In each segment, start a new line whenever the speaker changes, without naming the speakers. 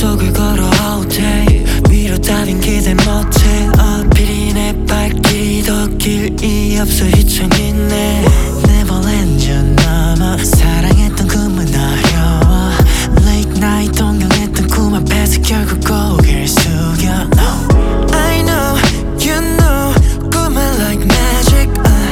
속을 걸어 all day 위로 따윈 기대 못해 어필이 내 발길이 더 길이 없어 휘청이네 Neverland 전 넘어 사랑했던 꿈은 어려워 Late night 동경했던 꿈 앞에서 결국 고개를 숙여 No I know you know 꿈은 like magic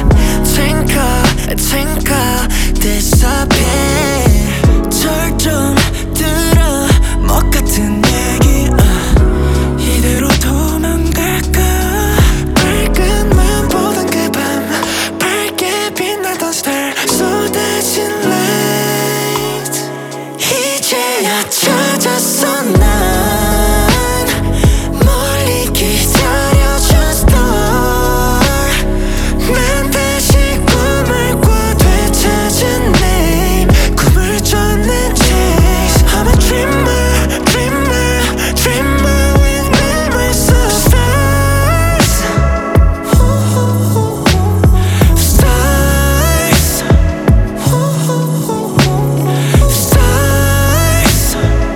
twinkle disappear 절 좀 들어 못 같은 얘기 이대로 도망갈까 밝은 맘 보던 그 밤 밝게 빛나던 star 쏟아진 light 이제야 찾았어 난 멀리 기다려준 star 난 다시 꿈을 꿔 되찾은 name 꿈을 쫓는 chase I'm a dreamer dreamer dreamer with memories of stars stars stars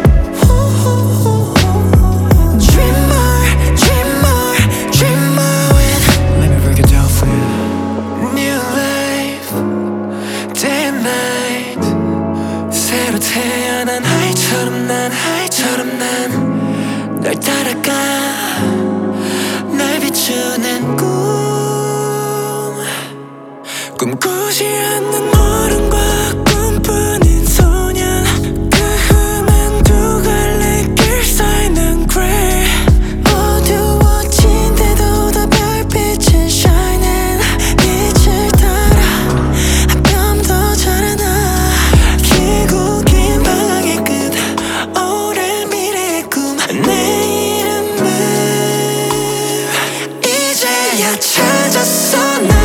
dreamer dreamer dreamer with Let me break it down for you New life day and night 새로 태어난 하이처럼 난 널 따라가 날 비추는 꿈꾸지 않는 어른과 꿈뿐인 소년 그 흠은 두 갈래 길 쌓이는 gray 어두워진데도 더 별빛은 shining 빛을 따라 한 뼘 더 자라나 길고 긴 방황의 끝 오랜 미래의 꿈 내 이름을 이제야 찾았어 난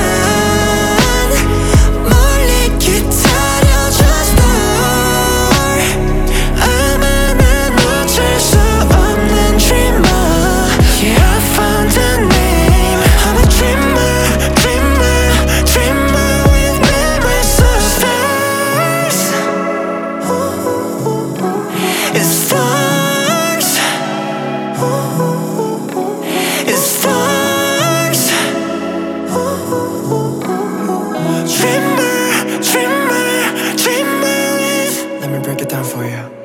멀리 기다려준 star 아마 난 어쩔 수 없는 dreamer Yeah I found a name I'm a dreamer dreamer dreamer with memories of stars It's stars It's stars Dreamer, dreamer, dreamer with Let me break it down for you